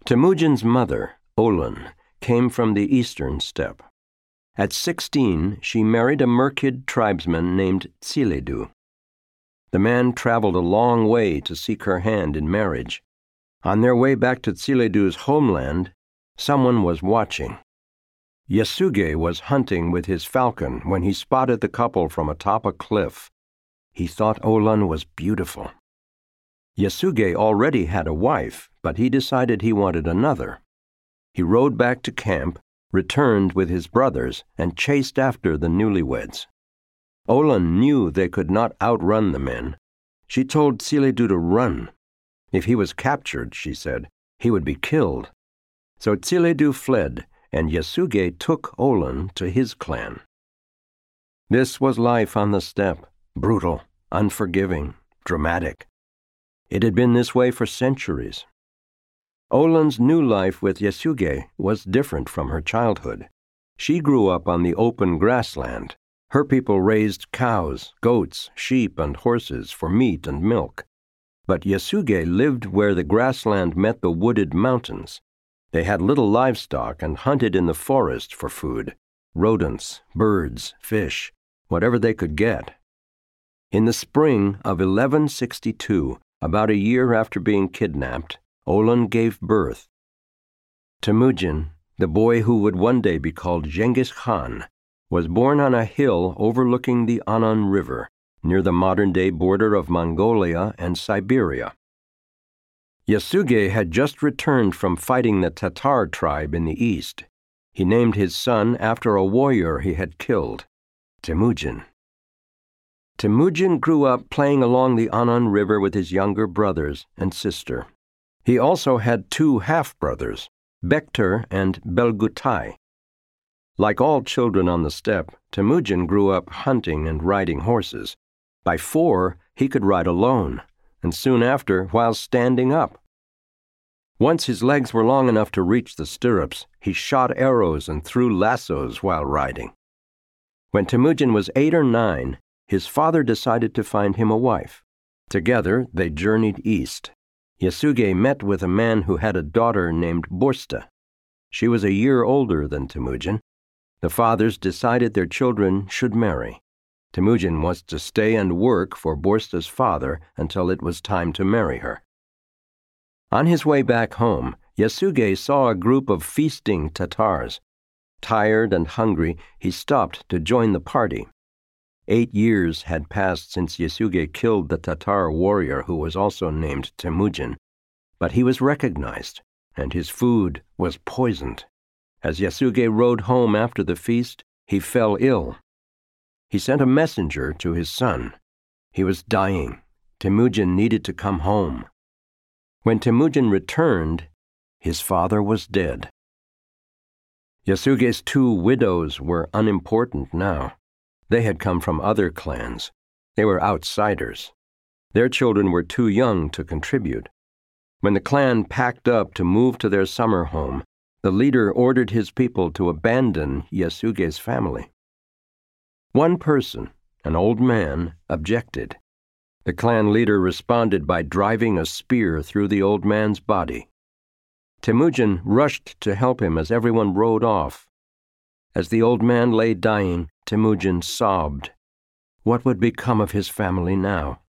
Temujin's mother, Olan, came from the eastern steppe. At 16, she married a Merkid tribesman named Tsiledu. The man traveled a long way to seek her hand in marriage. On their way back to Tsiledu's homeland, someone was watching. Yasuge was hunting with his falcon when he spotted the couple from atop a cliff. He thought Olan was beautiful. Yasuge already had a wife, but he decided he wanted another. He rode back to camp, returned with his brothers, and chased after the newlyweds. Olan knew they could not outrun the men. She told Tsiledu to run. If he was captured, she said, he would be killed. So Tsiledu fled, and Yasuge took Olan to his clan. This was life on the steppe, brutal, unforgiving, dramatic. It had been this way for centuries. Olan's new life with Yasuge was different from her childhood. She grew up on the open grassland. Her people raised cows, goats, sheep, and horses for meat and milk. But Yasuge lived where the grassland met the wooded mountains. They had little livestock and hunted in the forest for food, rodents, birds, fish, whatever they could get. In the spring of 1162, about a year after being kidnapped, Olan gave birth. Temujin, the boy who would one day be called Genghis Khan, was born on a hill overlooking the Anan River, near the modern-day border of Mongolia and Siberia. Yasuge had just returned from fighting the Tatar tribe in the east. He named his son after a warrior he had killed, Temujin. Temujin grew up playing along the Anan River with his younger brothers and sister. He also had two half-brothers, Bektar and Belgutai. Like all children on the steppe, Temujin grew up hunting and riding horses. By 4, he could ride alone, and soon after, while standing up. Once his legs were long enough to reach the stirrups, he shot arrows and threw lassos while riding. When Temujin was 8 or 9, his father decided to find him a wife. Together, they journeyed east. Yasuge met with a man who had a daughter named Borsta. She was a year older than Temujin. The fathers decided their children should marry. Temujin was to stay and work for Borsta's father until it was time to marry her. On his way back home, Yasuge saw a group of feasting Tatars. Tired and hungry, he stopped to join the party. 8 years had passed since Yasuge killed the Tatar warrior who was also named Temujin, but he was recognized, and his food was poisoned. As Yasuge rode home after the feast, he fell ill. He sent a messenger to his son. He was dying. Temujin needed to come home. When Temujin returned, his father was dead. Yasuge's 2 widows were unimportant now. They had come from other clans. They were outsiders. Their children were too young to contribute. When the clan packed up to move to their summer home, the leader ordered his people to abandon Yasuge's family. One person, an old man, objected. The clan leader responded by driving a spear through the old man's body. Temujin rushed to help him as everyone rode off. As the old man lay dying, Temujin sobbed. What would become of his family now?